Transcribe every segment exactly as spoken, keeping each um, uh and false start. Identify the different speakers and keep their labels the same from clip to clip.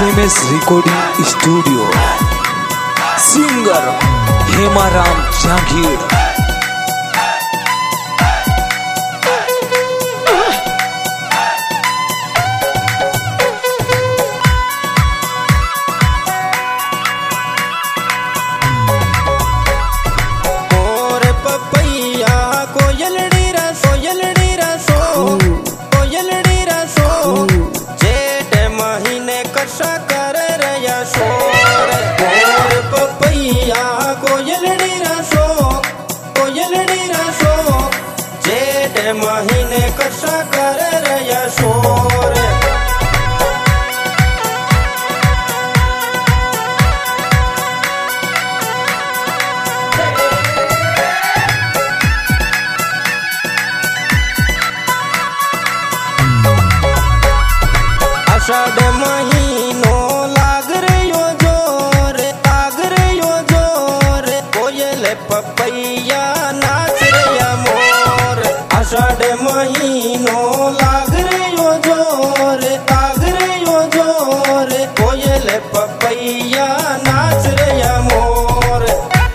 Speaker 1: SMS recording studio, singer Hemaram Jagir.
Speaker 2: महीने कसा कर रया शोर आषाढ़ महीनो लाग रयो जोर लाग रयो जोर कोयल पपैया नाच रया मोर। आषाढ़ महीनो लाग रयो जोर लाग रयो जोर कोयल पपैया नाच रया मोर।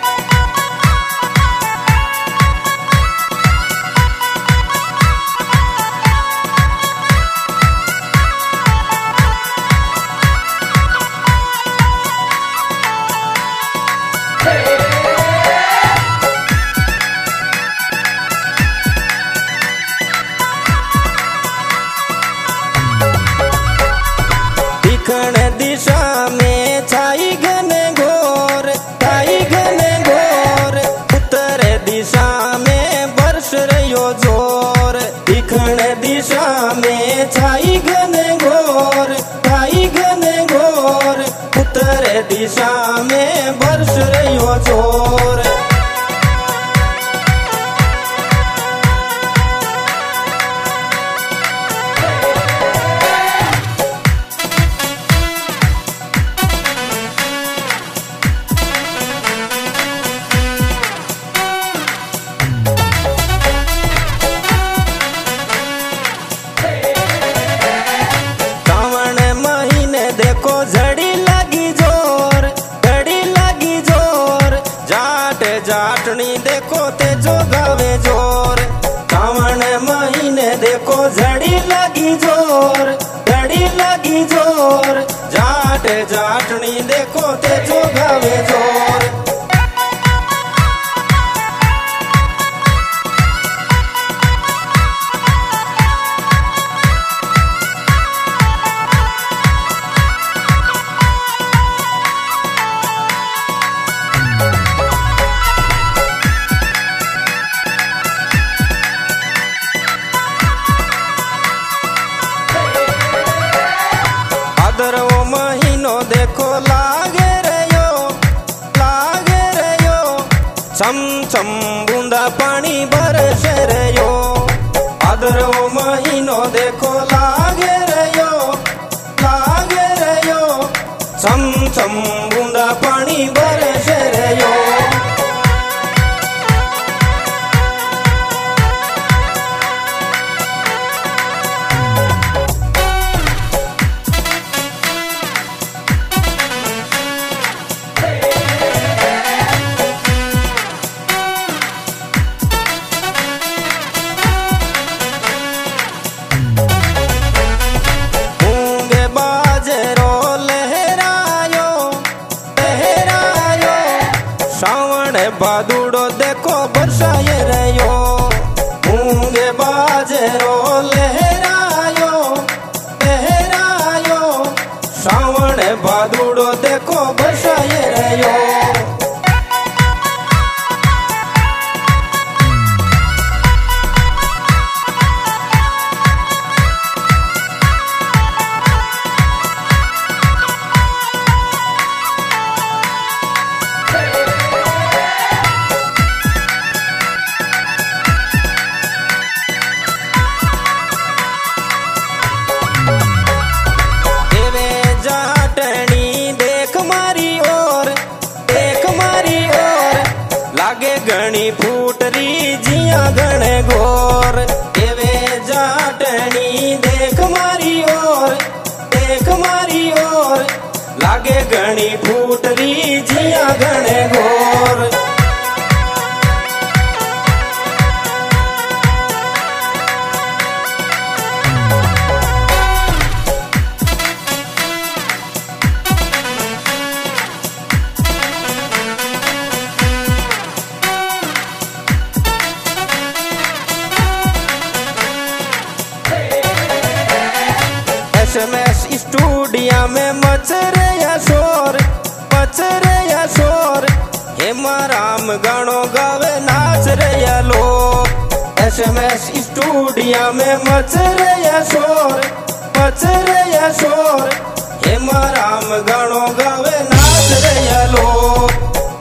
Speaker 2: दिशा में छाई घन घोर छाई घन घोर उत्तर दिशा में बरस रयो जोर। दिखण दिशा में छाई घन घोर छाई घन घोर उत्तर दिशा में बरस रयो जोर। झड़ी लगी जोर झड़ी लगी जोर जाट जाटनी देखो ते जो गावे जोर। सावन महीने देखो झड़ी लगी जोर झड़ी लगी जोर जाट जाटनी देखो ते जो गावे जोर। भादरवो महीनो देखो लागे रयो लागे रयो छम छम बूंदा पानी बरस रयो। भादरवो महीनो देखो लागे रयो लागे रयो छम छम बूंदा पानी बरस रयो। श्रावण भादुड़ो देखो बरसाए रयो मूंगे बाजरो लहरायो लहरायो श्रावण भादुड़ो देखो बरसाए रयो। घणी फूटरी जिया घणे घोर एवे जाटनी देख मारी ओर देख मारी ओर લાગે ઘણી ફૂટરી જીયા ગણે ગોર एसएमएस स्टूडियो में मच रहा शोर मच रहा शोर हेमाराम गानो गावे नाच रहा लोग एसएमएस स्टूडियो में मच रहा शोर मच रहा शोर हेमाराम गानो गावे